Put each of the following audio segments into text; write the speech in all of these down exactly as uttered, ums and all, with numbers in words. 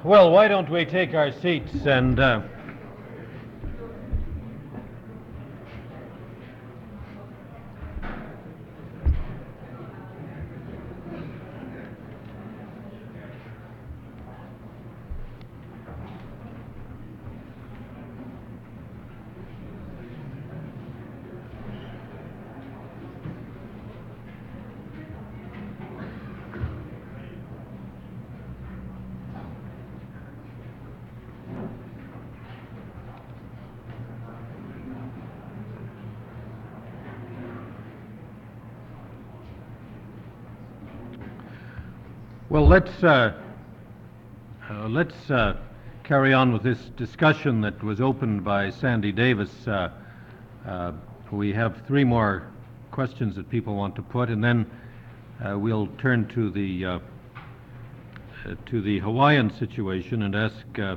Well, why don't we take our seats and uh, well, let's uh, uh, let's uh, carry on with this discussion that was opened by Sandy Davis. Uh, uh, we have three more questions that people want to put, and then uh, we'll turn to the uh, uh, to the Hawaiian situation and ask uh,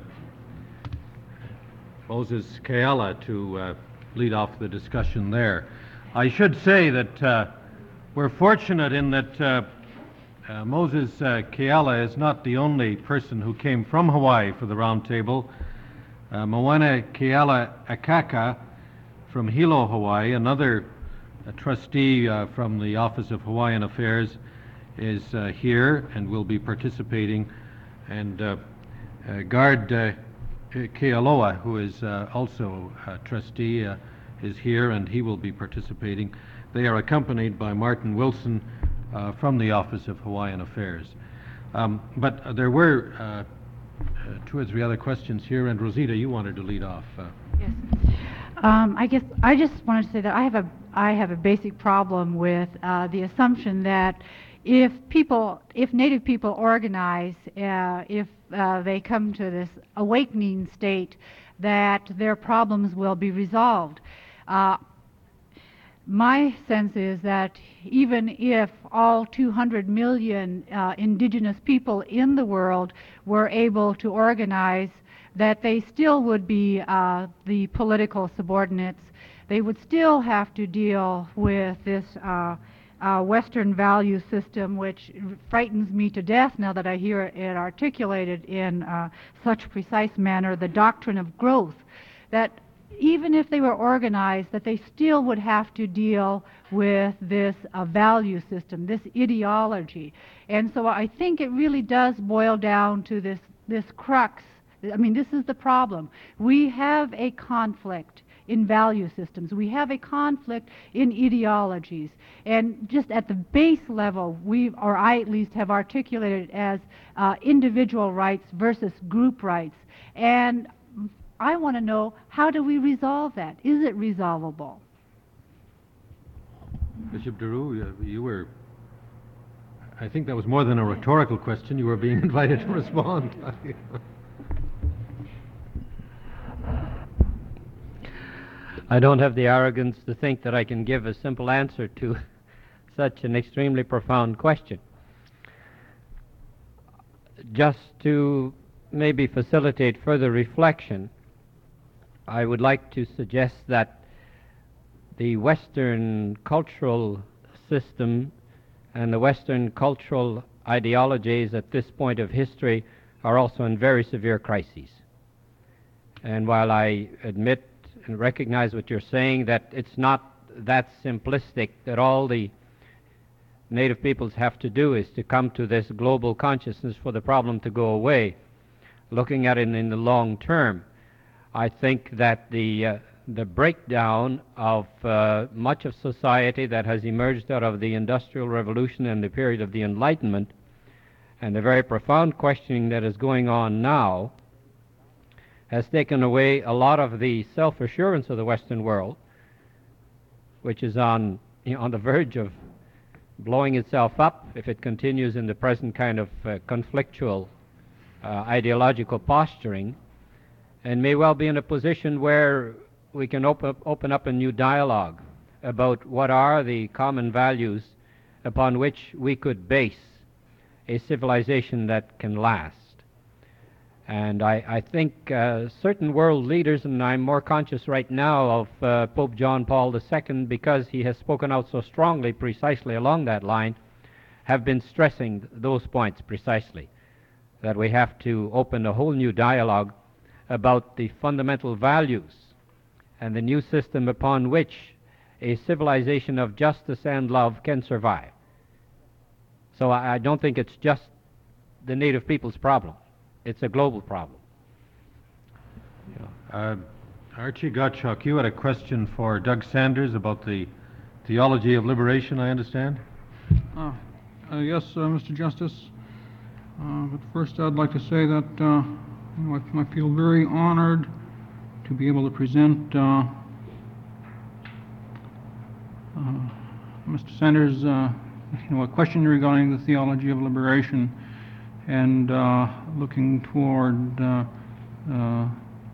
Moses Keala to uh, lead off the discussion there. I should say that uh, we're fortunate in that uh, uh, Moses uh, Keala is not the only person who came from Hawaii for the roundtable. Uh, Moana Keala Akaka from Hilo, Hawaii, another uh, trustee uh, from the Office of Hawaiian Affairs, is uh, here and will be participating. And uh, uh, Guard uh, Kealoha, who is uh, also a trustee, uh, is here and he will be participating. They are accompanied by Martin Wilson uh, from the Office of Hawaiian Affairs. Um, but uh, there were uh, uh, two or three other questions here, and Rosita, you wanted to lead off. Uh. Yes. Um, I guess I just wanted to say that I have a I have a basic problem with uh, the assumption that if people, if Native people organize, uh, if uh, they come to this awakening state, that their problems will be resolved. Uh, my sense is that even if all two hundred million uh, indigenous people in the world were able to organize, that they still would be uh, the political subordinates. They would still have to deal with this uh, uh, Western value system, which frightens me to death now that I hear it articulated in uh, such precise manner, the doctrine of growth, that even if they were organized, that they still would have to deal with this uh, value system, this ideology. And so I think it really does boil down to this, this crux. I mean, this is the problem. We have a conflict in value systems. We have a conflict in ideologies. And just at the base level, we, or I at least, have articulated it as uh, individual rights versus group rights. And I want to know, how do we resolve that? Is it resolvable? Bishop Daru, you, you were, I think that was more than a rhetorical question. You were being invited to respond. I don't have the arrogance to think that I can give a simple answer to such an extremely profound question. Just to maybe facilitate further reflection, I would like to suggest that the Western cultural system and the Western cultural ideologies at this point of history are also in very severe crises. And while I admit and recognize what you're saying, that it's not that simplistic, that all the Native peoples have to do is to come to this global consciousness for the problem to go away, looking at it in the long term, I think that the uh, the breakdown of uh, much of society that has emerged out of the Industrial Revolution and the period of the Enlightenment, and the very profound questioning that is going on now, has taken away a lot of the self-assurance of the Western world, which is on, you know, on the verge of blowing itself up if it continues in the present kind of uh, conflictual uh, ideological posturing, and may well be in a position where we can open up, open up a new dialogue about what are the common values upon which we could base a civilization that can last. And I, I think uh, certain world leaders, and I'm more conscious right now of uh, Pope John Paul the Second because he has spoken out so strongly precisely along that line, have been stressing those points precisely. that we have to open a whole new dialogue about the fundamental values and the new system upon which a civilization of justice and love can survive. So I, I don't think it's just the native people's problem. It's a global problem. Uh, Archie Gottschalk, you had a question for Doug Sanders about the theology of liberation, I understand? Uh, uh, yes, uh, Mister Justice. Uh, but first I'd like to say that uh, you know, I, I feel very honored to be able to present uh, uh, Mister Sanders uh, you know, a question regarding the theology of liberation, and uh, looking toward uh, uh,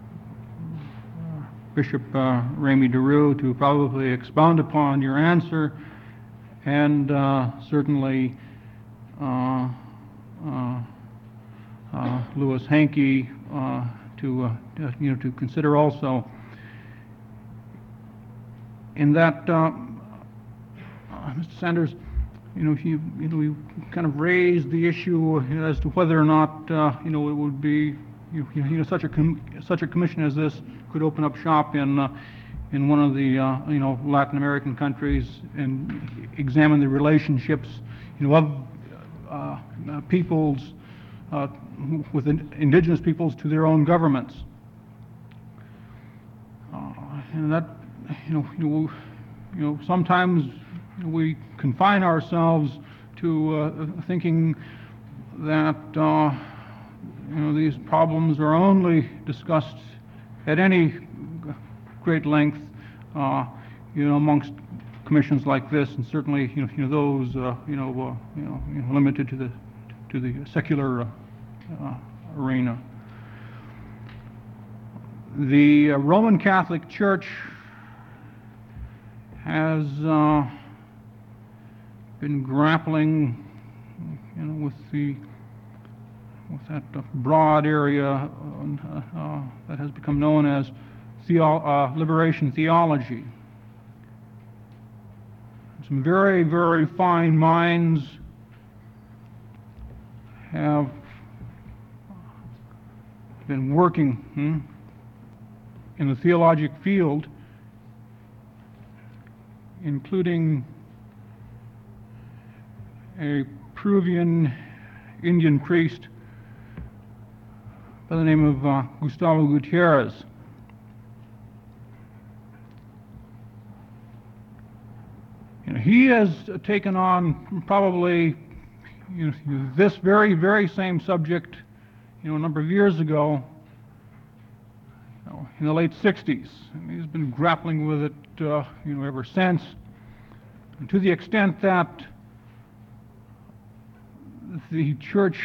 Bishop uh, Ramey DeRue to probably expound upon your answer, and uh, certainly uh, uh, uh, Louis Hankey uh, to uh, you know to consider also. In that, uh, uh, Mister Sanders, you know, you you know, you kind of raised the issue as to whether or not uh, you know it would be you, you know such a com such a commission as this could open up shop in uh, in one of the uh, you know Latin American countries and examine the relationships you know of uh, uh, peoples uh, with in indigenous peoples to their own governments, uh, and that you know you know, you know sometimes we confine ourselves to uh, thinking that uh, you know these problems are only discussed at any great length, uh, you know, amongst commissions like this, and certainly, you know, you know those, uh, you know, uh, you know, you know, limited to the to the secular uh, uh, arena. The uh, Roman Catholic Church has uh, been grappling, you know, with the with that uh, broad area uh, uh, that has become known as theo uh, liberation theology. Some very, very fine minds have been working hmm, in the theologic field, including a Peruvian Indian priest by the name of uh, Gustavo Gutierrez. You know, he has taken on probably you know, this very, very same subject, you know, a number of years ago, you know, in the late sixties. And he's been grappling with it, uh, you know, ever since, and to the extent that the church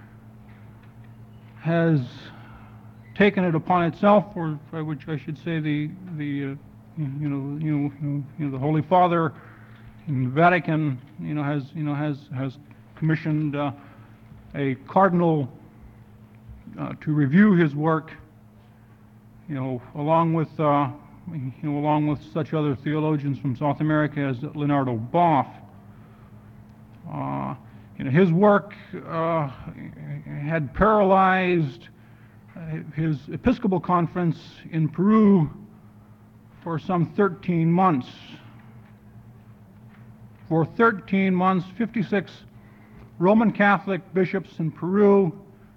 has taken it upon itself, or by which I should say the the uh, you know you know you know the Holy Father in the Vatican you know has you know has has commissioned uh, a cardinal uh, to review his work, you know along with uh, you know along with such other theologians from South America as Leonardo Boff. Uh, You know, his work uh, had paralyzed his Episcopal conference in Peru for some thirteen months. For thirteen months, fifty-six Roman Catholic bishops in Peru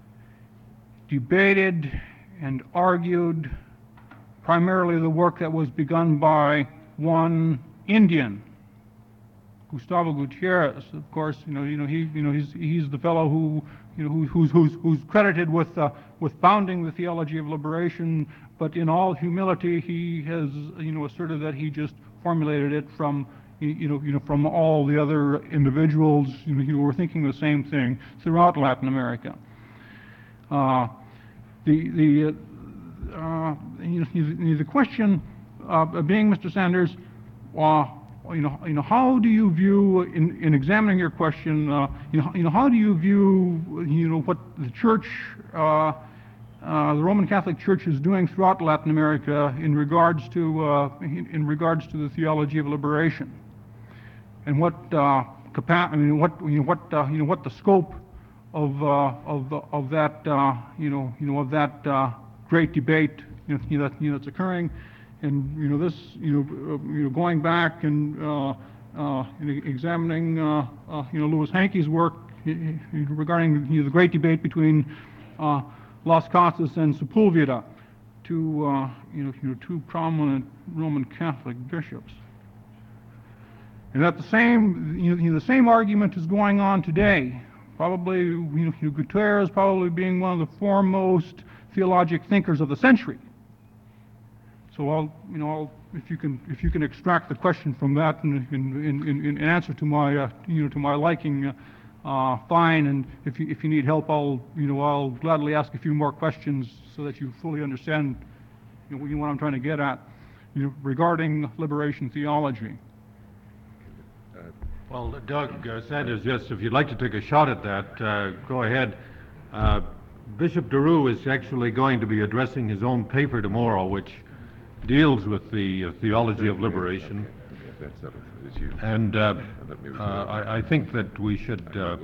debated and argued primarily the work that was begun by one Indian, Gustavo Gutierrez. Of course, you know, you know, he, you know, he's he's the fellow who, you know, who, who's who's who's credited with uh, with founding the theology of liberation. But in all humility, he has, you know, asserted that he just formulated it from, you know, you know, from all the other individuals, you know, who were thinking the same thing throughout Latin America. Uh, the the uh, you know, the question uh, being, Mister Sanders, uh, You know, you know, how do you view, in, in examining your question, uh, you know, you know, how do you view, you know, what the Church, uh, uh, the Roman Catholic Church is doing throughout Latin America in regards to, uh, in, in regards to the theology of liberation, and what, uh, capa I mean, what, you know, what, uh, you know, what the scope of, uh, of, the- of that, uh, you know, you know, of that uh, great debate, you know, you know, that, you know, that's occurring. And, you know, this, you know, uh, you know, going back and uh, uh, and examining, uh, uh, you know, Louis Hankey's work uh, regarding, you know, the great debate between uh, Las Casas and Sepulveda, two, uh, you know, you know, two prominent Roman Catholic bishops. And that the same, you know, you know, the same argument is going on today. Probably, you know, you know, Gutierrez probably being one of the foremost theologic thinkers of the century. So I'll, you know, I'll, if you can, if you can extract the question from that in, in, in, in answer to my, uh, you know, to my liking, uh, uh, fine. And if you, if you need help, I'll, you know, I'll gladly ask a few more questions so that you fully understand, you know, what I'm trying to get at, you know, regarding liberation theology. Well, Doug uh, Sanders, yes, if you'd like to take a shot at that, uh, go ahead. Uh, Bishop DeRue is actually going to be addressing his own paper tomorrow, which deals with the uh, theology of liberation. And uh, uh, I, I think that we should uh,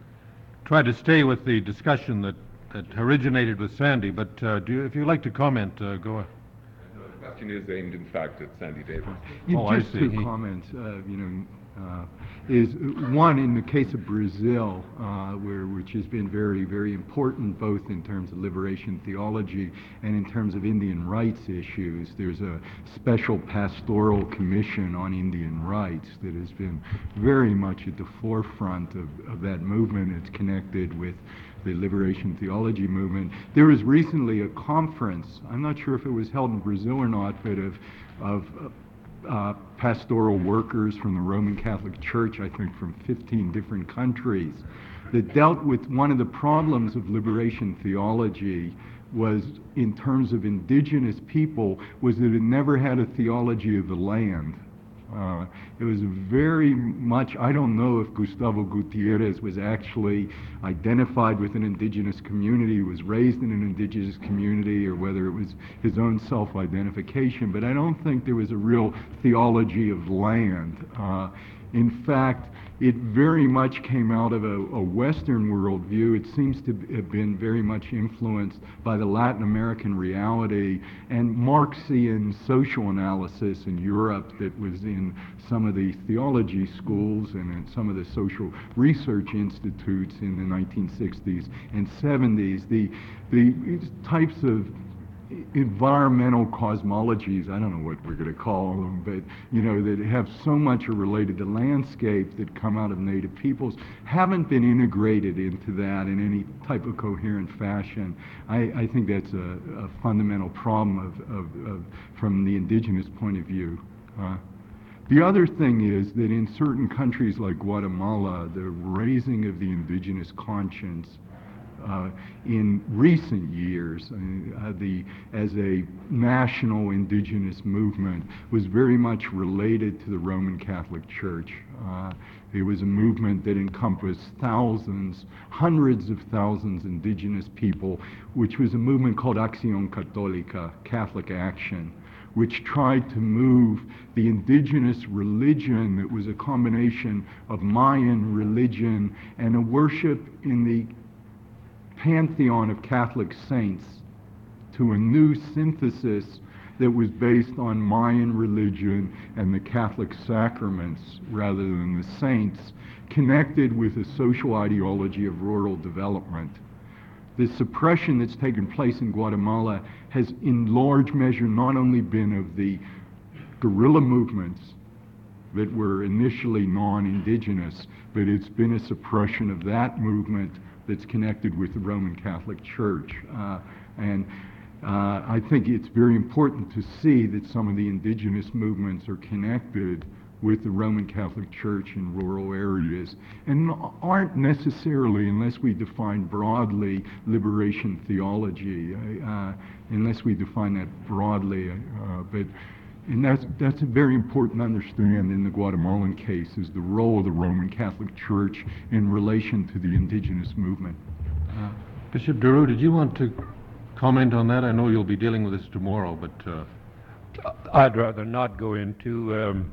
try to stay with the discussion that, that originated with Sandy. But uh, do you, if you'd like to comment, uh, go ahead. The question is aimed, in fact, at Sandy Davis. Oh, I Just see. two He- comments, uh, you know, uh, is uh, one, in the case of Brazil, uh, where, which has been very, very important both in terms of liberation theology and in terms of Indian rights issues. There's a special pastoral commission on Indian rights that has been very much at the forefront of, of that movement. It's connected with the liberation theology movement. There was recently a conference, I'm not sure if it was held in Brazil or not, but of, of uh, pastoral workers from the Roman Catholic Church, I think from fifteen different countries, that dealt with one of the problems of liberation theology was, in terms of indigenous people, was that it never had a theology of the land. Uh, it was very much, I don't know if Gustavo Gutierrez was actually identified with an indigenous community, was raised in an indigenous community, or whether it was his own self-identification, but I don't think there was a real theology of land. Uh, in fact, it very much came out of a, a Western worldview. It seems to have been very much influenced by the Latin American reality and Marxian social analysis in Europe that was in some of the theology schools and in some of the social research institutes in the nineteen sixties and seventies. The, the types of environmental cosmologies, I don't know what we're going to call them, but, you know, that have so much are related to landscape that come out of native peoples, haven't been integrated into that in any type of coherent fashion. I, I think that's a, a fundamental problem of, of, of, from the indigenous point of view. Uh, the other thing is that in certain countries like Guatemala, the raising of the indigenous conscience Uh, in recent years, uh, the, as a national indigenous movement, was very much related to the Roman Catholic Church. Uh, it was a movement that encompassed thousands, hundreds of thousands indigenous people, which was a movement called Acción Católica, Catholic Action, which tried to move the indigenous religion that was a combination of Mayan religion and a worship in the pantheon of Catholic saints to a new synthesis that was based on Mayan religion and the Catholic sacraments rather than the saints, connected with a social ideology of rural development. The suppression that's taken place in Guatemala has in large measure not only been of the guerrilla movements that were initially non-indigenous, but it's been a suppression of that movement that's connected with the Roman Catholic Church. Uh, and uh, I think it's very important to see that some of the indigenous movements are connected with the Roman Catholic Church in rural areas and aren't necessarily, unless we define broadly liberation theology, uh, unless we define that broadly, uh, but and that's, that's a very important to understand in the Guatemalan case, is the role of the Roman Catholic Church in relation to the indigenous movement. Uh, Bishop DeRue, did you want to comment on that? I know you'll be dealing with this tomorrow, but... Uh... I'd rather not go into um,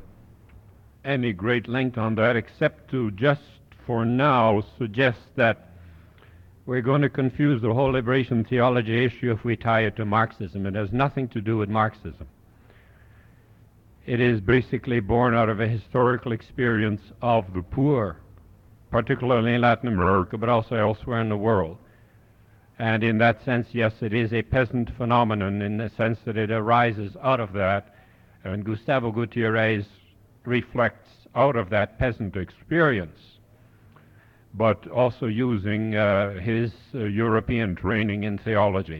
any great length on that, except to just for now suggest that we're going to confuse the whole liberation theology issue if we tie it to Marxism. It has nothing to do with Marxism. It is basically born out of a historical experience of the poor, particularly in Latin America, but also elsewhere in the world. And in that sense, yes, it is a peasant phenomenon in the sense that it arises out of that, and Gustavo Gutierrez reflects out of that peasant experience, but also using uh, his uh, European training in theology.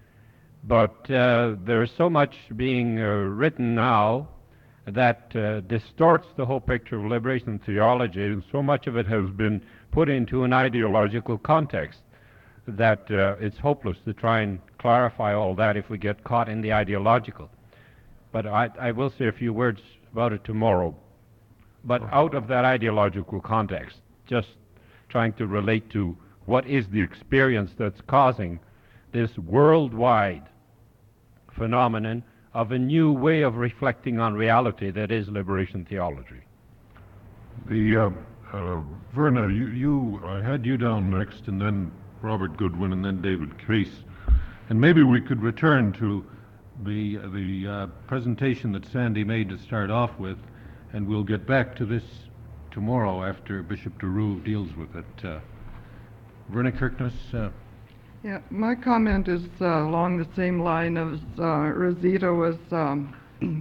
But uh, there's so much being uh, written now that uh, distorts the whole picture of liberation theology, and so much of it has been put into an ideological context that uh, it's hopeless to try and clarify all that if we get caught in the ideological. But I, I will say a few words about it tomorrow. But out of that ideological context, just trying to relate to what is the experience that's causing this worldwide phenomenon of a new way of reflecting on reality that is liberation theology. The uh, uh, Verna, you, you, I had you down next, and then Robert Goodwin, and then David Case, and maybe we could return to the the uh, presentation that Sandy made to start off with, and we'll get back to this tomorrow after Bishop DeRue deals with it. Uh, Verna Kirkness. Uh, Yeah, my comment is uh, along the same line as uh, Rosita was um,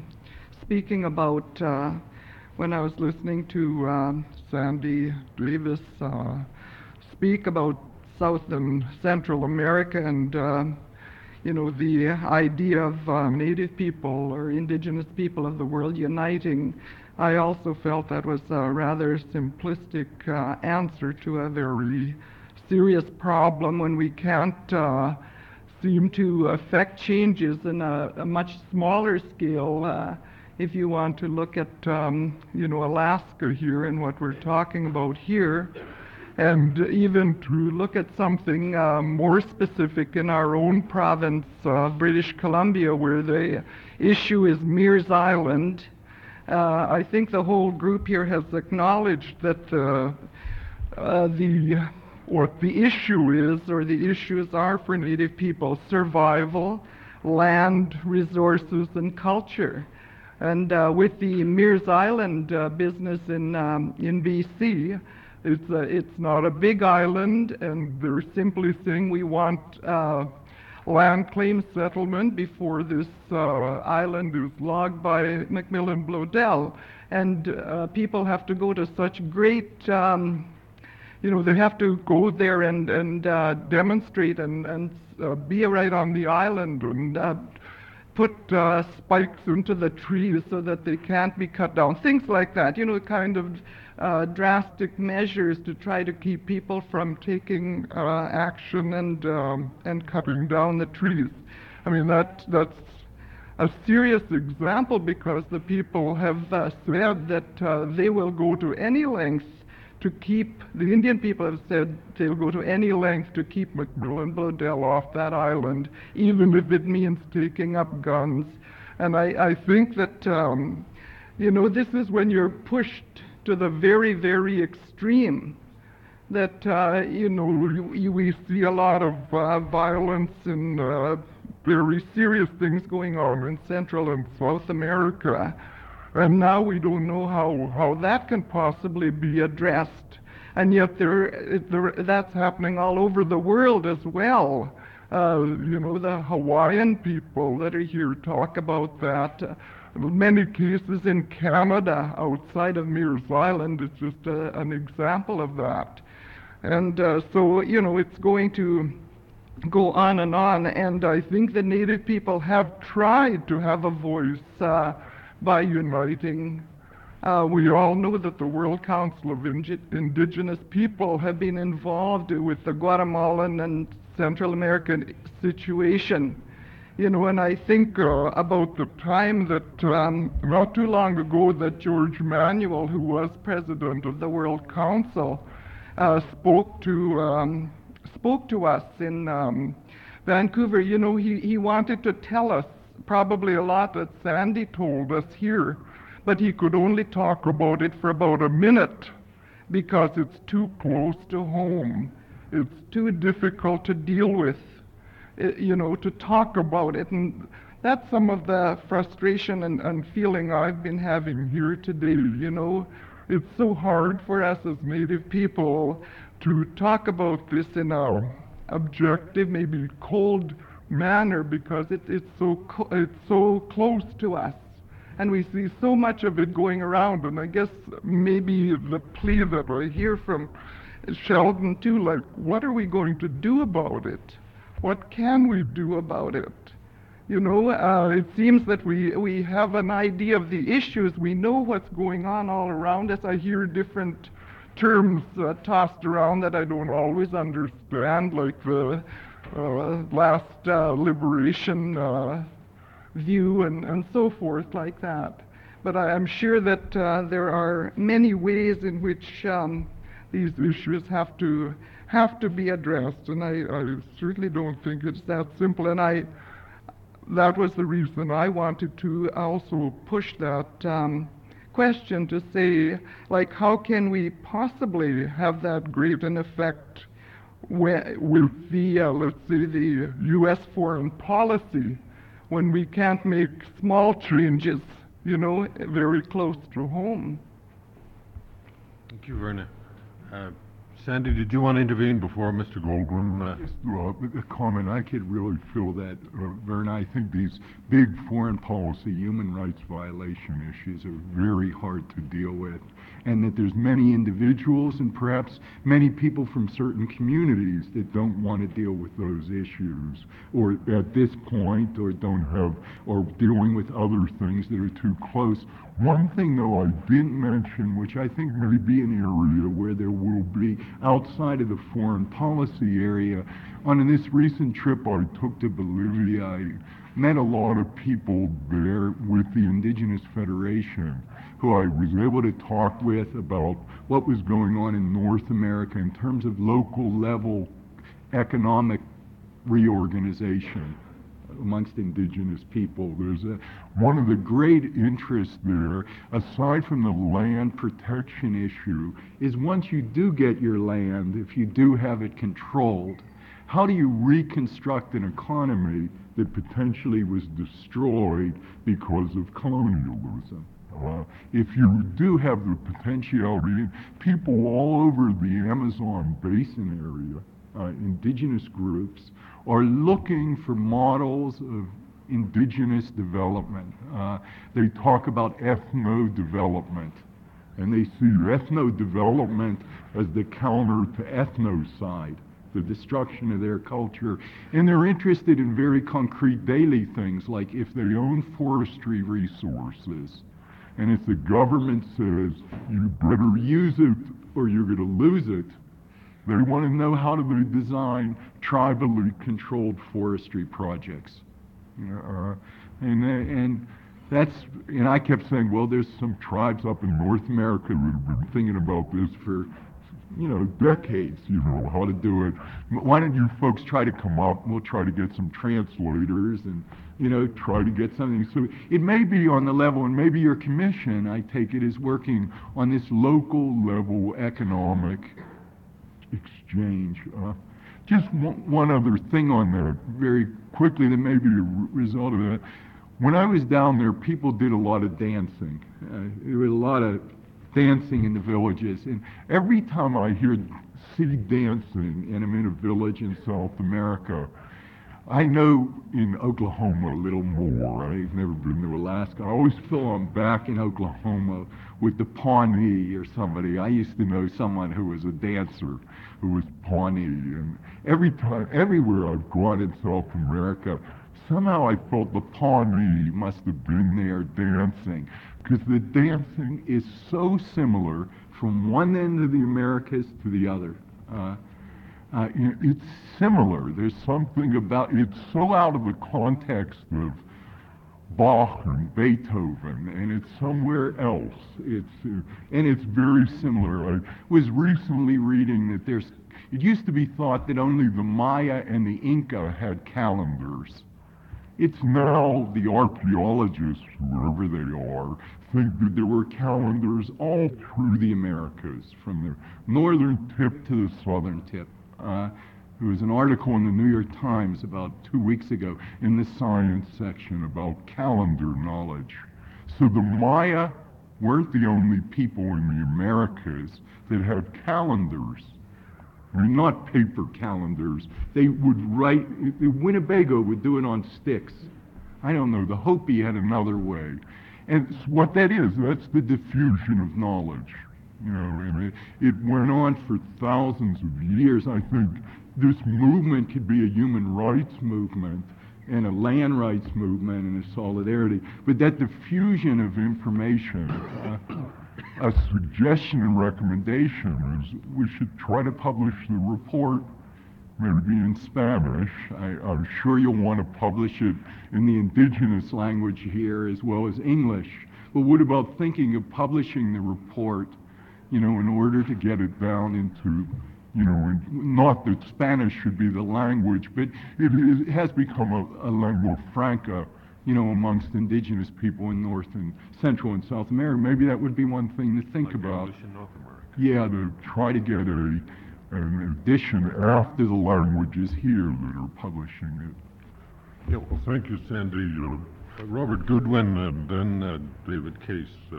speaking about uh, when I was listening to um, Sandy Davis uh, speak about South and Central America and, uh, you know, the idea of uh, Native people or indigenous people of the world uniting. I also felt that was a rather simplistic uh, answer to a very serious problem when we can't uh, seem to affect changes in a, a much smaller scale. Uh, if you want to look at, um, you know, Alaska here and what we're talking about here, and even to look at something uh, more specific in our own province, uh, British Columbia, where the issue is Mears Island. Uh, I think the whole group here has acknowledged that the, uh, the what the issue is, or the issues are for Native people: survival, land, resources, and culture. And uh, with the Mears Island uh, business in um, in B C, it's a, it's not a big island, and they're simply saying we want uh, land claim settlement before this uh, island is logged by Macmillan Bloedel, and uh, people have to go to such great. Um, You know, they have to go there and, and uh, demonstrate and, and uh, be right on the island and uh, put uh, spikes into the trees so that they can't be cut down. Things like that, you know, kind of uh, drastic measures to try to keep people from taking uh, action and, um, and cutting down the trees. I mean, that, that's a serious example, because the people have uh, said that uh, they will go to any length to keep, the Indian people have said they'll go to any length to keep Macmillan Bloedel off that island, even if it means taking up guns. And I, I think that, um, you know, this is when you're pushed to the very, very extreme, that, uh, you know, you, we see a lot of uh, violence and uh, very serious things going on in Central and South America. And now we don't know how, how that can possibly be addressed. And yet there, there, that's happening all over the world as well. Uh, you know, the Hawaiian people that are here talk about that. Uh, many cases in Canada outside of Mears Island is just a, an example of that. And uh, so, you know, it's going to go on and on. And I think the Native people have tried to have a voice uh, by uniting. Uh, we all know that the World Council of Indi- Indigenous People have been involved with the Guatemalan and Central American situation. You know, and I think uh, about the time that, um, not too long ago, that George Manuel, who was president of the World Council, uh, spoke to um, spoke to us in um, Vancouver. You know, he, he wanted to tell us probably a lot that Sandy told us here, but he could only talk about it for about a minute because it's too close to home. it's too difficult to deal with, uh, you know, to talk about it. And that's some of the frustration and, and feeling I've been having here today, you know. It's so hard for us as Native people to talk about this in a objective, maybe cold manner, because it, it's so co- it's so close to us, and we see so much of it going around. And I guess maybe the plea that I hear from Sheldon too, like, what are we going to do about it? What can we do about it? You know, uh, it seems that we, we have an idea of the issues. We know what's going on all around us. I hear different terms uh, tossed around that I don't always understand, like the uh, last uh, liberation uh, view and, and so forth like that. But I am sure that uh, there are many ways in which um, these issues have to have to be addressed, and I, I certainly don't think it's that simple. And I that was the reason I wanted to also push that um, question to say, like, how can we possibly have that great an effect whe- with the, uh, let's say, the U S foreign policy when we can't make small changes, you know, very close to home? Thank you, Verna. Uh, Sandy, did you want to intervene before Mister Goldwyn? Uh, Just uh, a comment. I could really feel that, uh, Verna. I think these big foreign policy human rights violation issues are very hard to deal with, and that there's many individuals and perhaps many people from certain communities that don't want to deal with those issues, or at this point, or don't have, or dealing with other things that are too close. One thing, though, I didn't mention, which I think may be an area where there will be, outside of the foreign policy area, on this recent trip I took to Bolivia, I met a lot of people there with the Indigenous Federation who I was able to talk with about what was going on in North America in terms of local level economic reorganization amongst indigenous people. There's a, one of the great interests there, aside from the land protection issue, is once you do get your land, if you do have it controlled, how do you reconstruct an economy that potentially was destroyed because of colonialism? Uh, if you do have the potentiality, people all over the Amazon basin area, uh, indigenous groups, are looking for models of indigenous development. Uh, they talk about ethno-development, and they see ethno-development as the counter to ethnocide, the destruction of their culture. And they're interested in very concrete daily things, like if they own forestry resources, and if the government says, you better use it or you're going to lose it, they want to know how do they design tribally controlled forestry projects. You know, uh, and, and that's, and I kept saying, well, there's some tribes up in North America that have been thinking about this for, you know, decades, you know, how to do it. Why don't you folks try to come up, and we'll try to get some translators and, you know, try to get something. So it may be on the level, and maybe your commission, I take it, is working on this local level economic exchange. Uh, just one, one other thing on that, very quickly, that may be the result of that. When I was down there, people did a lot of dancing. Uh, there was a lot of dancing in the villages, and every time I hear see dancing, and I'm in a village in South America, I know in Oklahoma a little more. I've never been to Alaska. I always feel I'm back in Oklahoma with the Pawnee or somebody. I used to know someone who was a dancer who was Pawnee, and every time, everywhere I've gone in South America, somehow I felt the Pawnee must have been there dancing, because the dancing is so similar from one end of the Americas to the other. Uh, Uh, it, it's similar. There's something about it's so out of the context of Bach and Beethoven, and it's somewhere else. It's uh, and it's very similar. I was recently reading that there's. It used to be thought that only the Maya and the Inca had calendars. It's now the archaeologists, wherever they are, think that there were calendars all through the Americas, from the northern tip to the southern tip. Uh, there was an article in the New York Times about two weeks ago in the science section about calendar knowledge. So the Maya weren't the only people in the Americas that had calendars. I mean, not paper calendars. They would write, Winnebago would do it on sticks. I don't know, the Hopi had another way. And it's what that is, that's the diffusion of knowledge. You know, and it, it went on for thousands of years. I think this movement could be a human rights movement and a land rights movement and a solidarity. But that diffusion of information, uh, a suggestion and recommendation is we should try to publish the report, maybe in Spanish. I, I'm sure you'll want to publish it in the indigenous language here as well as English. But what about thinking of publishing the report, you know, in order to get it down into, you know, not that Spanish should be the language, but it, it has become a, a lingua franca, you know, amongst indigenous people in North and Central and South America. Maybe that would be one thing to think Like about. English in North America. Yeah, to try to get a, an edition after the languages here that are publishing it. Yeah, well, thank you, Sandy. Uh, Robert Goodwin and then uh, David Case. Uh,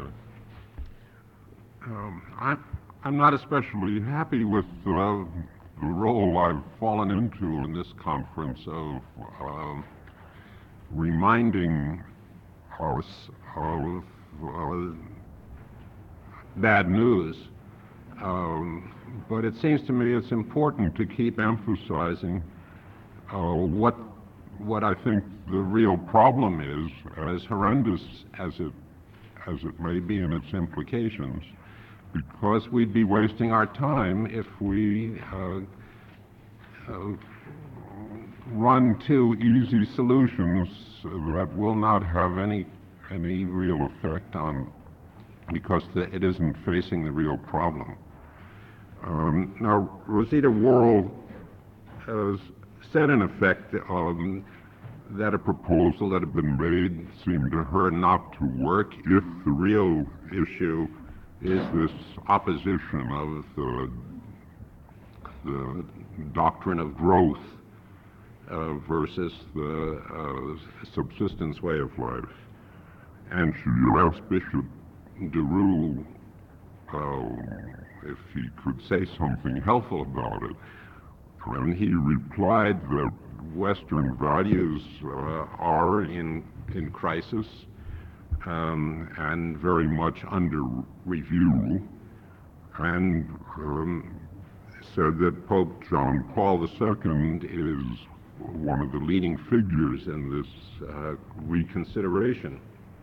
Um, I'm, I'm not especially happy with uh, the role I've fallen into in this conference of uh, reminding us of uh, bad news. Um, but it seems to me it's important to keep emphasizing uh, what what I think the real problem is, as horrendous as it as it may be in its implications, because we'd be wasting our time if we uh, uh, run to easy solutions that will not have any any real effect on, because the, it isn't facing the real problem. Um, now, Rosita Worrell has said, in effect, um, that a proposal that had been made seemed to her not to work if the real issue is this opposition of the, the doctrine of growth uh, versus the uh, subsistence way of life. And she asked Bishop DeRue uh, if he could say something helpful about it. And he replied that Western values uh, are in, in crisis um, and very much under review, and um, said that Pope John Paul the Second is one of the leading figures in this uh, reconsideration.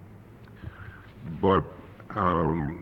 But um,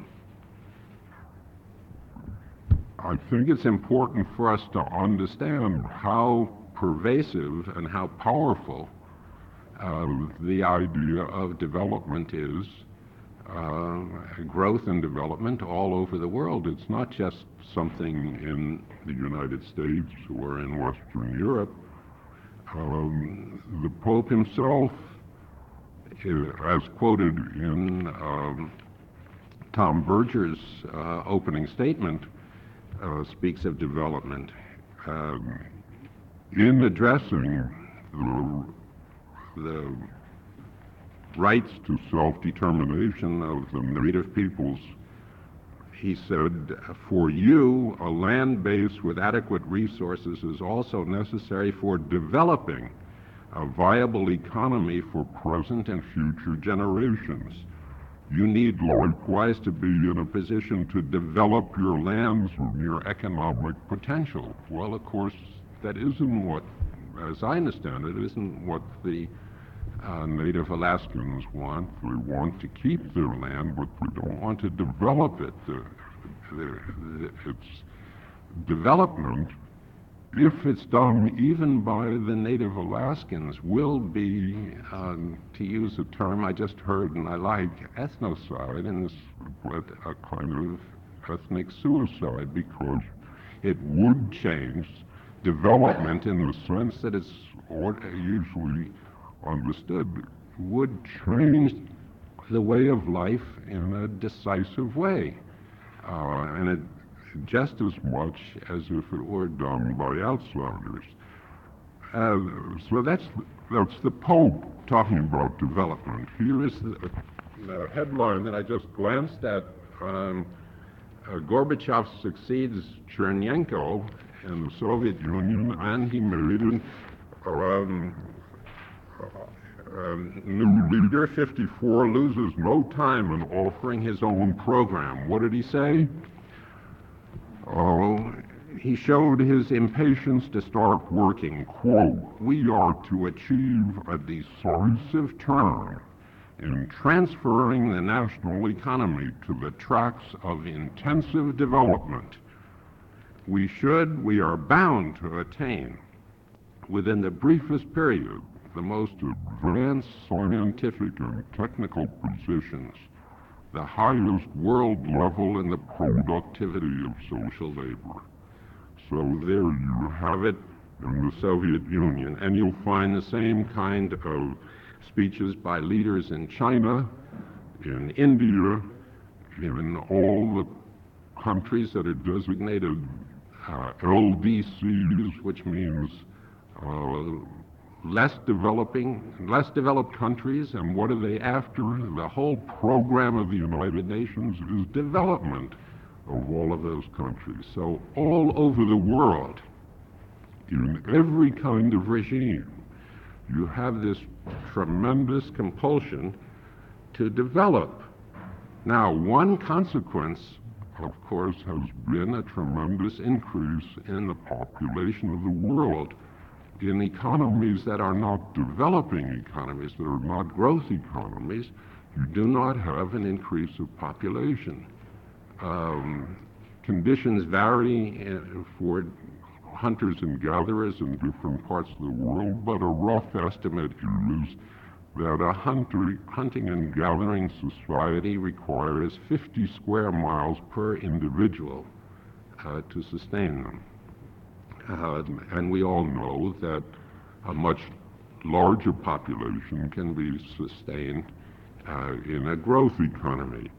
I think it's important for us to understand how pervasive and how powerful uh, the idea of development is, uh, growth and development all over the world. It's not just something in the United States or in Western Europe. Um, the Pope himself, as quoted in um, Tom Berger's uh, opening statement, uh, speaks of development. Um, in addressing the, the rights to self-determination of the native peoples, he said, for you, a land base with adequate resources is also necessary for developing a viable economy for present and future generations. You need likewise to be in a position to develop your lands and your economic potential. Well, of course, that isn't what, as I understand it, isn't what the uh, native Alaskans want. They want to keep their land, but they don't want to develop it. The, the, the, its development, if it's done even by the native Alaskans, will be, um, to use a term I just heard and I like, ethnocide, and it's a kind of ethnic suicide, because it would change development in the sense that it's usually understood, would change the way of life in a decisive way. Uh, and it, just as much as if it were done by outsiders. Uh, so that's that's the Pope talking about development. Here is the, the headline that I just glanced at. Um, uh, Gorbachev succeeds Chernenko in the Soviet Union, and he made an um, um, new leader, fifty-four, loses no time in offering his own program. What did he say? Oh, he showed his impatience to start working. Quote, "We are to achieve a decisive turn in transferring the national economy to the tracks of intensive development. We should, we are bound to attain, within the briefest period, the most advanced scientific and technical positions, the highest world level in the productivity of social labor." So there you have it in the Soviet Union, and you'll find the same kind of speeches by leaders in China, in India, in all the countries that are designated uh, L D Cs, which means uh, less developing, less developed countries. And what are they after? The whole program of the United Nations is development of all of those countries. So all over the world, in every kind of regime, you have this tremendous compulsion to develop. Now, one consequence, of course, has been a tremendous increase in the population of the world. In economies that are not developing economies, that are not growth economies, you do not have an increase of population. Um, conditions vary in, for hunters and gatherers in different parts of the world, but a rough estimate is that a hunter, hunting and gathering society requires fifty square miles per individual uh, to sustain them. Uh, and we all know that a much larger population can be sustained uh, in a growth economy.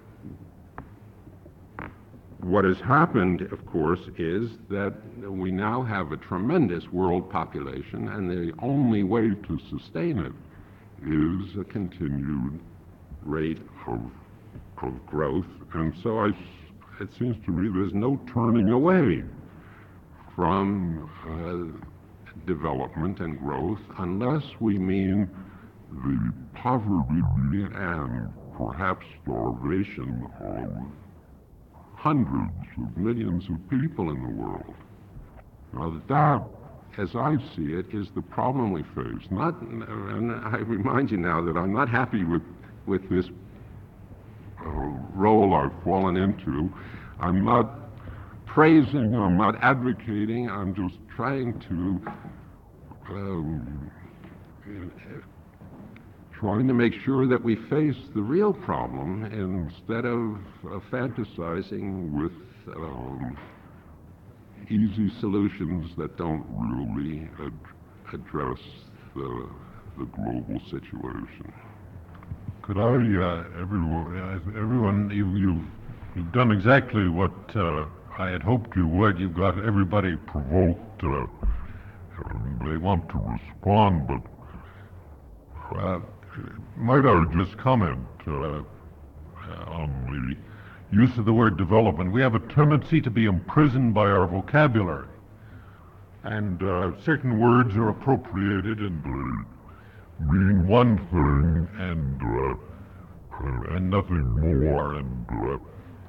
What has happened, of course, is that we now have a tremendous world population, and the only way to sustain it is a continued rate of, of growth. And so I, it seems to me there's no turning away from uh, development and growth unless we mean the poverty and perhaps starvation of hundreds of millions of people in the world. Now that, as I see it, is the problem we face. Not, and I remind you now that I'm not happy with, with this uh, role I've fallen into. I'm not praising, I'm not advocating, I'm just trying to um, trying to make sure that we face the real problem instead of uh, fantasizing with um, easy solutions that don't really ad address the, the global situation. Could I, uh, everyone, uh, everyone you, you've, you've done exactly what uh, I had hoped you would. You've got everybody provoked. Uh, they want to respond, but uh, might I just comment uh, uh, on the use of the word development? We have a tendency to be imprisoned by our vocabulary, and uh, certain words are appropriated and uh, mean one thing and uh, and nothing more. And uh,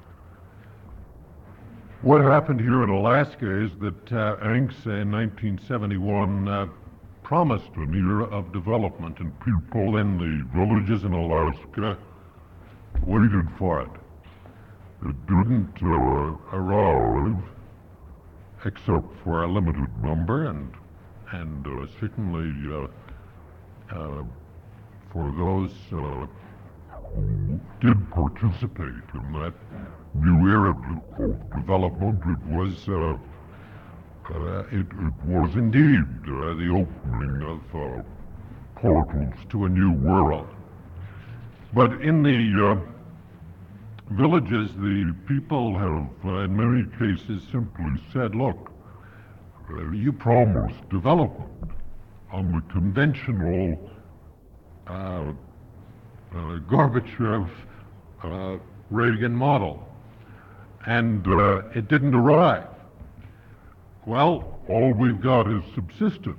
what happened here in Alaska is that uh, ANCSA in nineteen seventy-one uh, promised an era of development, and people in the villages in Alaska waited for it. It didn't uh, arrive, except for a limited number, and and uh, certainly uh, uh, for those uh, who did participate in that new era of development, it was uh, Uh, it, it was indeed uh, the opening of uh, portals to a new world. But in the uh, villages, the people have, uh, in many cases, simply said, look, uh, you promised development on the conventional uh, uh, Gorbachev uh, Reagan model, and uh, it didn't arrive. Well, all we've got is subsistence,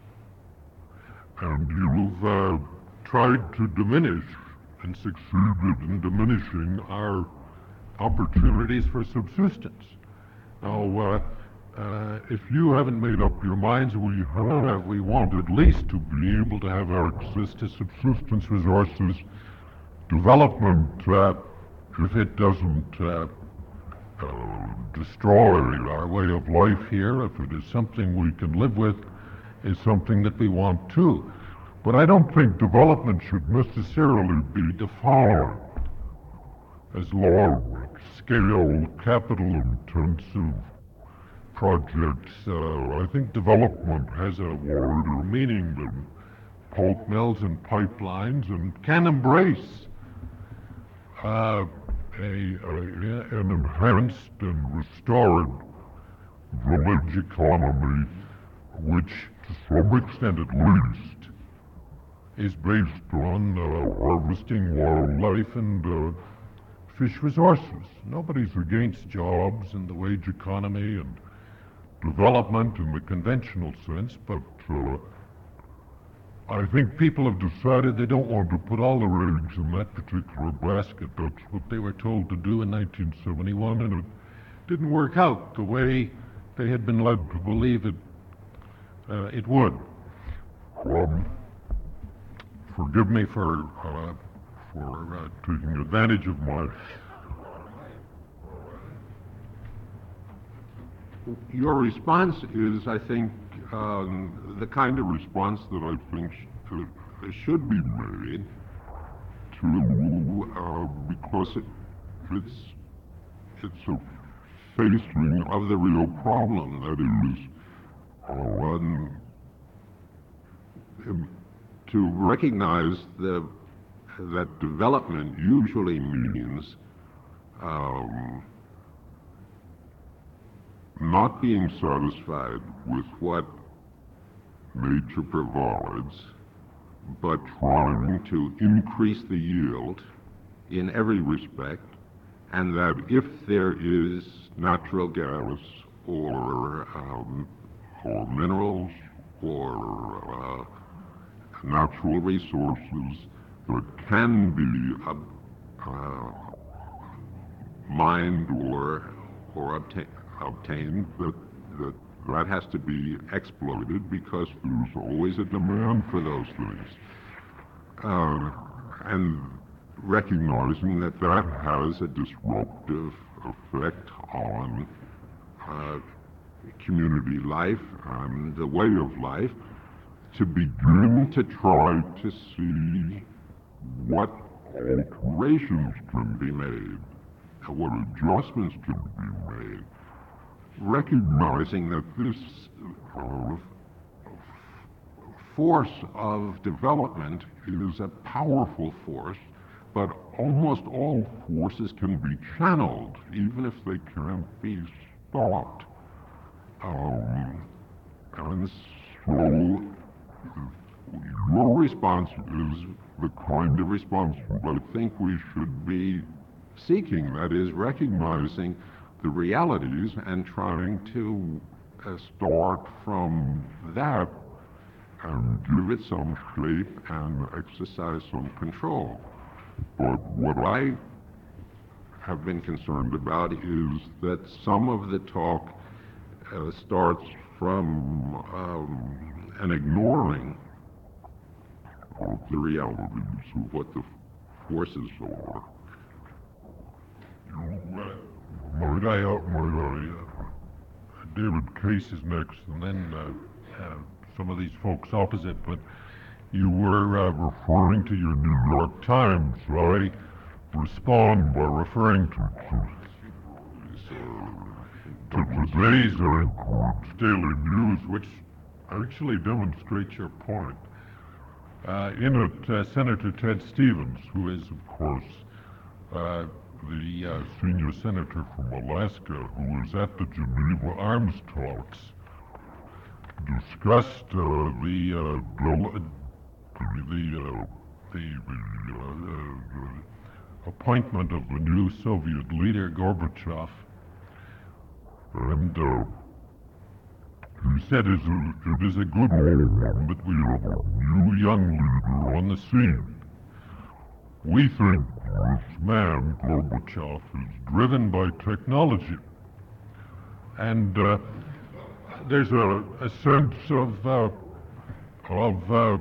and you've uh, tried to diminish and succeeded in diminishing our opportunities for subsistence. Now, uh, uh, if you haven't made up your minds, we have, we want at least to be able to have access to subsistence resources. Development, uh, if it doesn't uh, uh, destroy our way of life here, if it is something we can live with, is something that we want too. But I don't think development should necessarily be defined as large-scale, capital-intensive projects. Uh, I think development has a wider meaning than pulp mills and pipelines, and can embrace uh, a, a, an enhanced and restored village economy, which, to some extent at least, is based on uh, harvesting wildlife and uh, fish resources. Nobody's against jobs and the wage economy and development in the conventional sense, but uh, I think people have decided they don't want to put all their eggs in that particular basket. That's what they were told to do in nineteen seventy-one, and it didn't work out the way they had been led to believe it uh, it would. Um, forgive me for uh, for uh, taking advantage of my. Your response is, I think, um, the kind of response that I think sh- uh, should be made to, uh, because it, it's, it's a facing of the real problem, that is, uh, um, um, to recognize the, that development usually means um, not being satisfied with what nature provides, but trying to increase the yield in every respect, and that if there is natural gas or, um, or minerals or uh, natural resources that can be uh, uh, mined or, or obtained, obtained, that, that that has to be exploited because there's always a demand for those things. Uh, and recognizing that that has a disruptive effect on uh, community life and the way of life, to begin to try to see what alterations can be made, what adjustments can be made, recognizing that this uh, force of development is a powerful force, but almost all forces can be channeled, even if they can't be stopped. Um, and so your response is the kind of response I think we should be seeking, that is, recognizing the realities and trying to uh, start from that and give it some shape and exercise some control. But what I have been concerned about is that some of the talk uh, starts from um, an ignoring of the realities of what the forces are. Might I, uh, might I, uh, David Case is next, and then uh, uh, some of these folks opposite, but you were uh, referring to your New York Times, so I respond by referring to, to, to today's uh, Daily News, which actually demonstrates your point. Uh, in it, uh, Senator Ted Stevens, who is, of course, uh, the uh, senior senator from Alaska, who was at the Geneva Arms talks, discussed uh, the, uh, the, the, uh, the, the uh, uh, appointment of the new Soviet leader, Gorbachev, and uh, he said it is, a, it is a good omen that we have a new young leader on the scene. We think this man, Gorbachev, is driven by technology. And uh, there's a, a sense of, uh, of uh,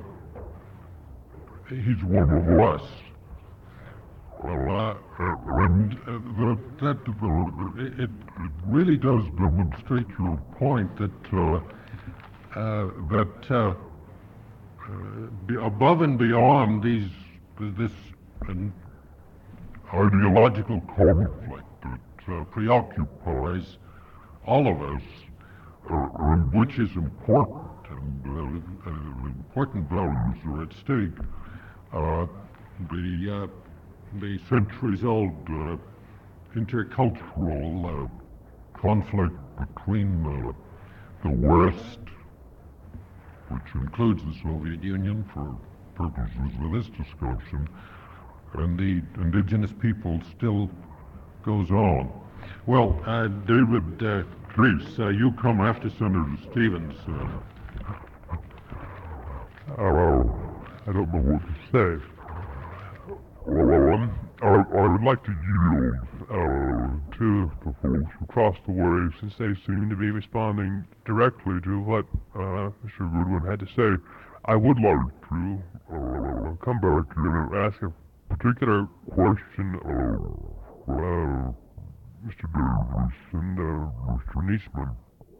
he's one of us. Well, uh, and uh, the, that, uh, it, it really does demonstrate your point that, uh, uh, that uh, uh, be above and beyond these, this an ideological conflict that uh, preoccupies all of us, uh, and which is important, and uh, uh, important values are at stake. Uh, the, uh, the centuries-old uh, intercultural uh, conflict between uh, the West, which includes the Soviet Union for purposes of this discussion, and the indigenous people still goes on. Well, uh, David uh, Reese, uh, you come after Senator Stevens. Uh, oh, I don't know what to say. Well, um, I, I would like to yield uh, to the folks across the way, since they seem to be responding directly to what uh, Mister Goodwin had to say. I would like to uh, come back and ask a particular question of uh, Mister Davis and uh, Mister Nietsman.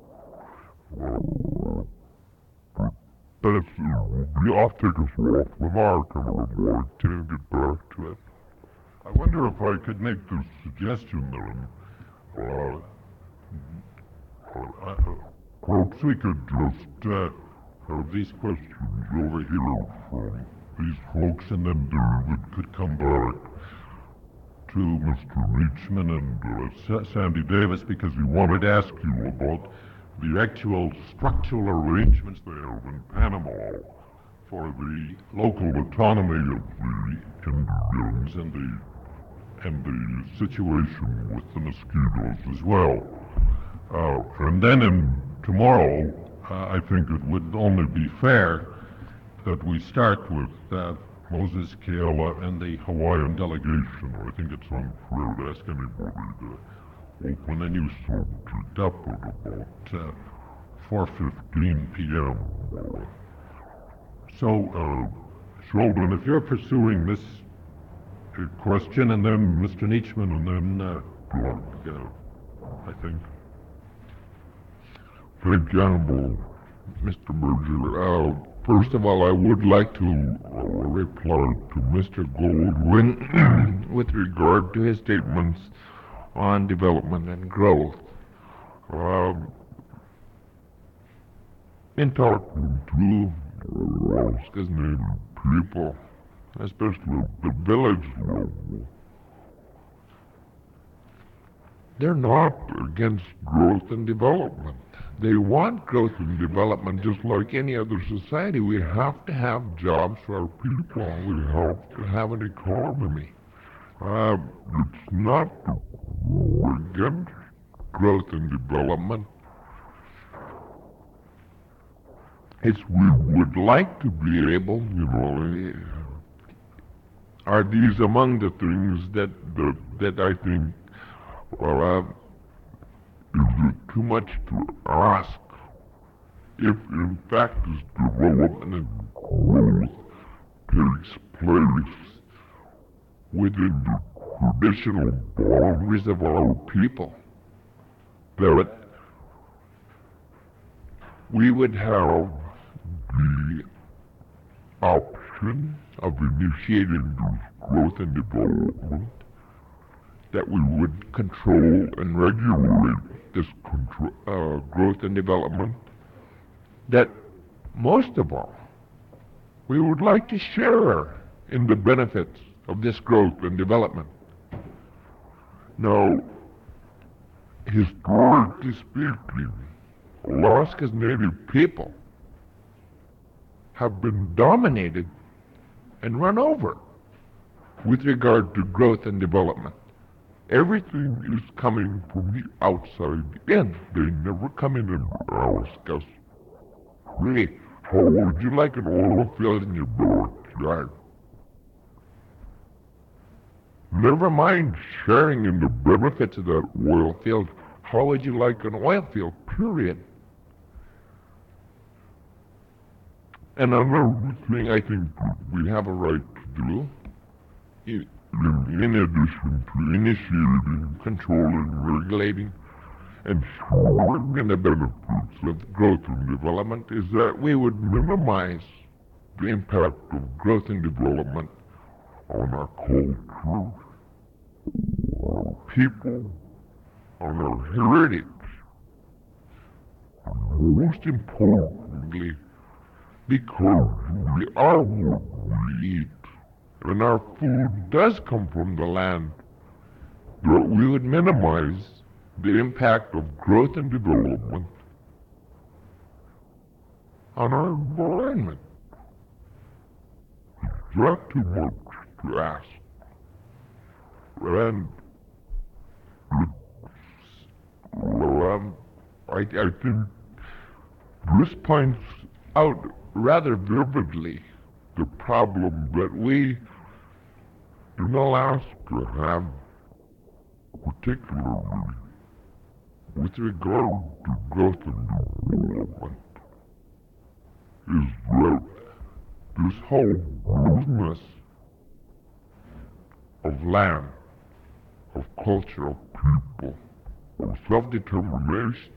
Uh, but if uh, I'll take us off the mark and I'll to get back to it. I wonder if I could make the suggestion then, uh, uh, uh, perhaps we could just uh, have these questions over here from these folks, and then David could come back to Mister Nietsman and uh, Sandy Davis, because we wanted to ask you about the actual structural arrangements there in Panama for the local autonomy of the Indians and the and the situation with the mosquitoes as well. Uh, and then in tomorrow, uh, I think it would only be fair that we start with uh, Moses Keala and the Hawaiian delegation. I think it's unfair to ask anybody to open any subject up at about uh, four fifteen p m So, uh, Sheldon, if you're pursuing this uh, question, and then Mister Nietsman, and then uh, Doug, uh, I think. Frank Campbell, Mister Berger. Uh, first of all, I would like to uh, reply to Mister Goldwyn with regard to his statements on development and growth. Um, in talking to Alaska's Native people, especially the village level, they're not against growth and development. They want growth and development just like any other society. We have to have jobs for our people. We have to have an economy. Uh, it's not against growth and development. It's we would like to be able, you know, are these among the things that the, that I think, well, uh, is it too much to ask if in fact this development and growth takes place within the traditional boundaries of our people, that we would have the option of initiating this growth and development, that we would control and regulate this control, uh, growth and development, that most of all, we would like to share in the benefits of this growth and development. Now, historically speaking, Alaska's native people have been dominated and run over with regard to growth and development. Everything is coming from the outside in. They never come in and ask us, hey, how would you like an oil field in your backyard? Never mind sharing in the benefits of that oil field. How would you like an oil field, period? And another thing I think we have a right to do, in, in addition to initiating, controlling, regulating, and showing the benefits of growth and development, is that we would minimize the impact of growth and development on our culture, our people, on our heritage, and most importantly, because we are what we eat, and our food does come from the land, that we would minimize the impact of growth and development on our environment. It's not too much to ask. And well, um, I, I think this points out rather vividly the problem that we in Alaska have, particularly with regard to growth and development, is that this whole business of land, of culture, of people, of self-determination,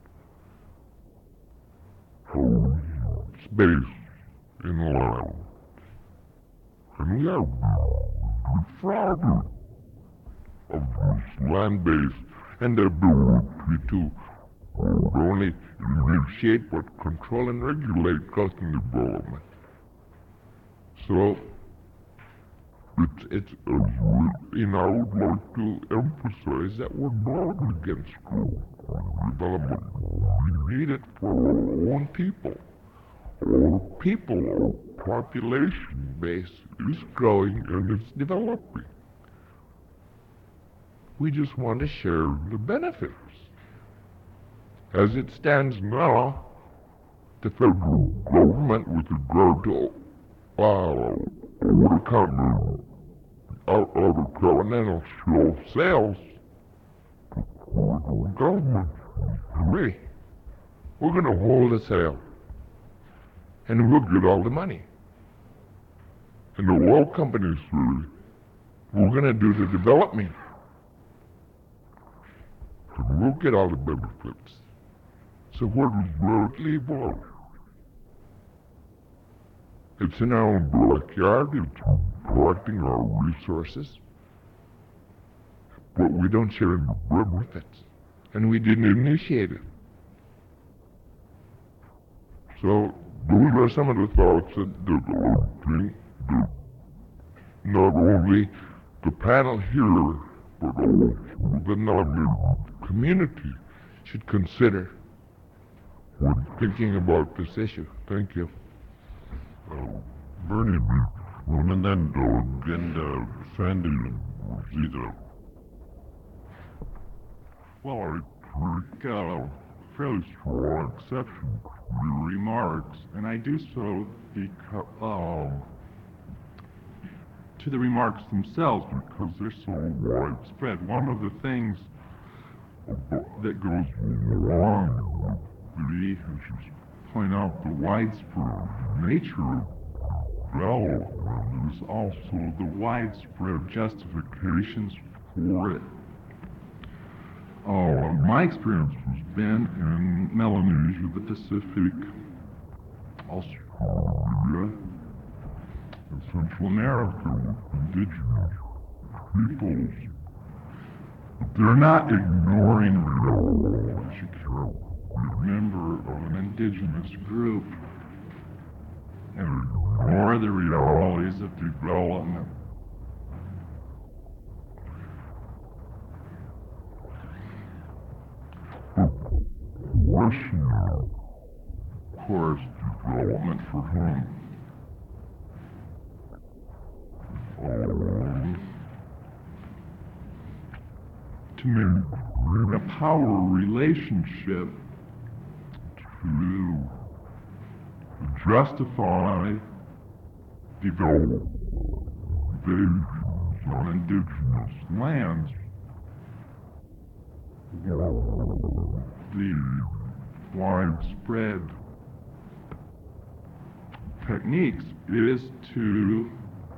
holds space in the land. And we are defrauded of this land base and the ability to not only initiate but control and regulate growth and development. So, it's, it's, uh, you know, I would like to emphasize that we're not against growth and development. We need it for our own people. Our people, our population base is growing and it's developing. We just want to share the benefits. As it stands now, the federal government with regard to uh, over-the-counter, out of the continental show sales, the government, me, we're going to hold a sale. And we'll get all the money. And the oil companies say, we're going to do the development. And we'll get all the benefits. So where does that leave us? It's in our own backyard, it's collecting our resources, but we don't share in the benefits. And we didn't initiate it. So, those are some of the thoughts that, that I think that not only the panel here, but also the non-native community should consider when thinking about this issue. Thank you. Uh, Bernie, and then uh, and uh, Sandy and Rosita. Well, I take a fairly strong exception to your remarks, and I do so because, um, to the remarks themselves because they're so widespread. One of the things that goes wrong with the, as you point out, the widespread nature of development is also the widespread justifications for it. Oh, my experience has been in Melanesia, the Pacific, Australia, and Central America with indigenous peoples. But they're not ignoring reality. You can't be a member of an indigenous group and ignore the realities of development. traditional forest development for whom? Um, to maintain a power relationship to justify development on indigenous lands. The widespread techniques is to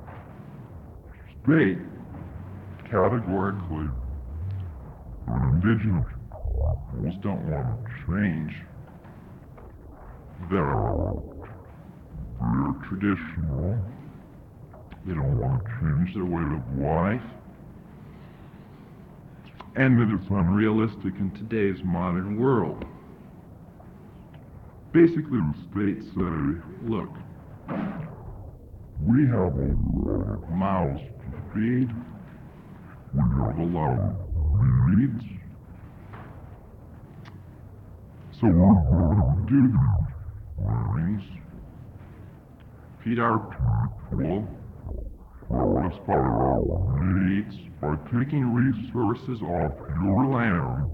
state categorically that indigenous peoples don't want to change their, their traditional, they don't want to change their way of life, and that it's unrealistic in today's modern world. Basically, the states say, look, we have a lot of mouths to feed, we have a lot of needs, so we're going to do these things, feed our people, satisfy our needs by taking resources off your land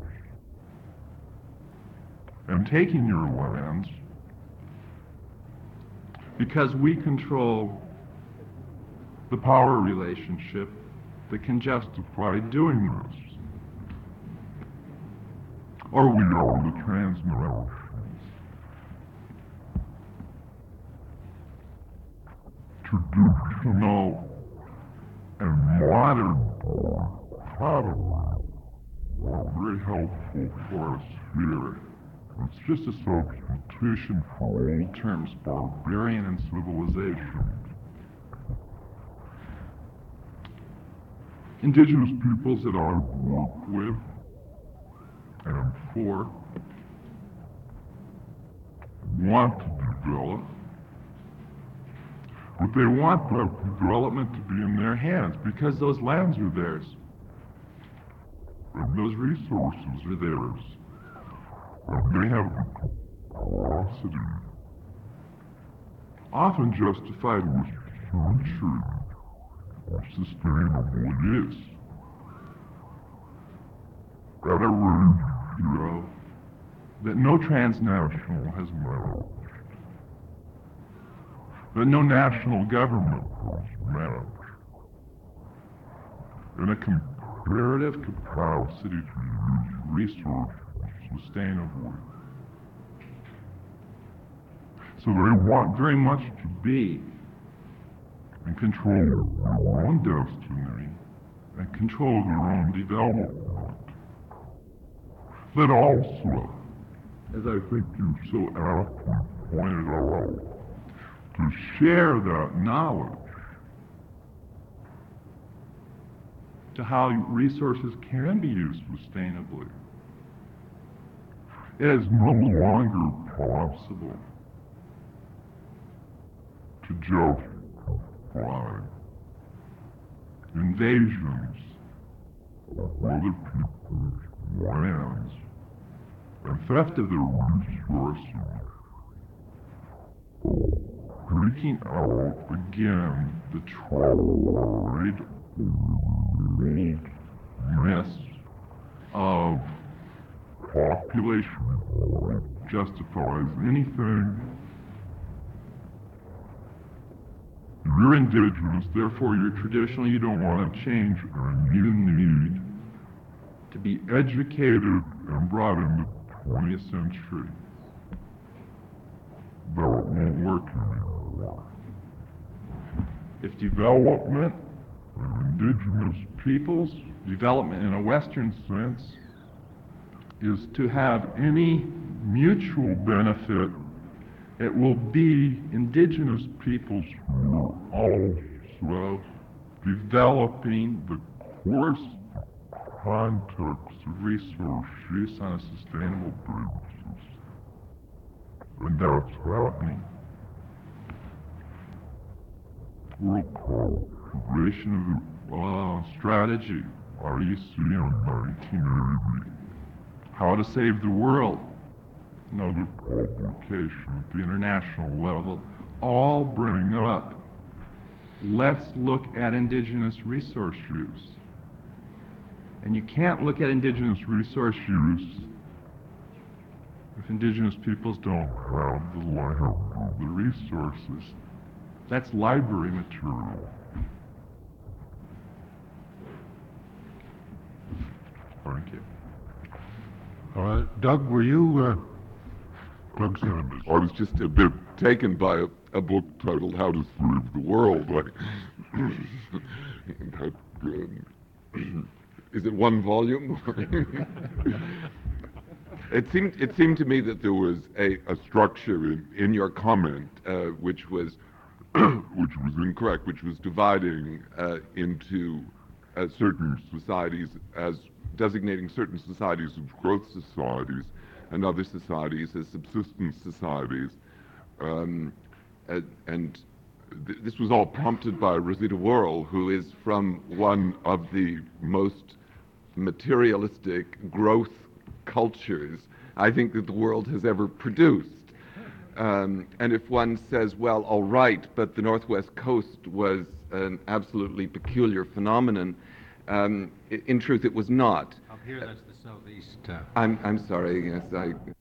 and taking your lands because we control the power relationship that can justify doing this. Or we are the transnationals. Traditional and modern products are very helpful for us here. It's just a substitution for old terms, barbarian and civilization. Indigenous peoples that I work with and for want to develop, but they want that development to be in their hands because those lands are theirs. And those resources are theirs. And they have the capacity, often justified with centuries, how sustainable it is. At a rate, you know, that no transnational has managed. That no national government has managed. In a comparative capacity to use resources sustainably. So they want very much to be in control of their own destiny and control their own development. But also, as I think you so aptly pointed out, to share that knowledge to how resources can be used sustainably. It is no longer possible to justify invasions of other people's lands and theft of their resources, breaking out again the tried mess of population justifies anything. You're indigenous, therefore you're traditional, you don't want to change, and you need to be educated and brought in the twentieth century. Though it won't work anymore. If development of indigenous peoples, development in a Western sense, is to have any mutual benefit, it will be indigenous peoples who are also developing the course context of resource use on a sustainable basis. And that's happening. World Conservation uh, Strategy, R E C, in nineteen eighty. How to Save the World, another publication at the international level, all bring up, let's look at indigenous resource use. And you can't look at indigenous resource use if indigenous peoples don't have the land or the resources. That's library material. Thank you. Uh, Doug, were you, uh, Doug Sanders? I was just a bit taken by a, a book titled How to Save the World. Like, that, um, is it one volume? It seemed, it seemed to me that there was a, a structure in, in your comment uh, which was which was incorrect, which was dividing uh, into uh, certain societies as designating certain societies as growth societies and other societies as subsistence societies. Um, and and th this was all prompted by Rosita Worrell, who is from one of the most materialistic growth cultures I think that the world has ever produced. Um, and if one says, well, all right, but the Northwest Coast was an absolutely peculiar phenomenon, um, i- in truth it was not. Up here, that's the southeast. Uh, I'm, I'm sorry, yes, I,